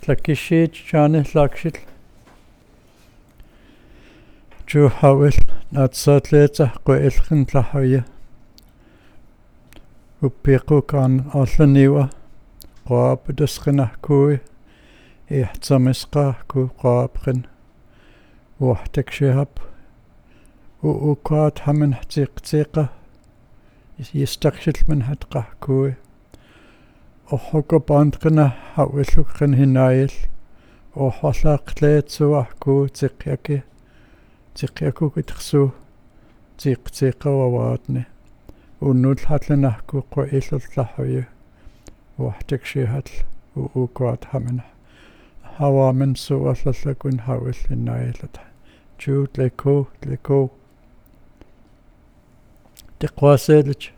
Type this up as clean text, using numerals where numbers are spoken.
tlakishiit Johnny lakshil ju hawil natsaatleeta qoilqin tlahoya uppiqukaan allaniwa qaapudasqinahkui ihtamisqaahku qaapqin uahtaksihap uqaat hamen htiqtiqa yistakshilman hatqahkui orruqapaantqina hawilluqqin hinaayil orharlaaqleetsuarku tiqyaku tiqtiqawavaatni unnulhatlanahku qoillerlahoya uahtaksihal uqaat hamen hawamen suallallakun hawil hinaayilata juut leko teqwaseelich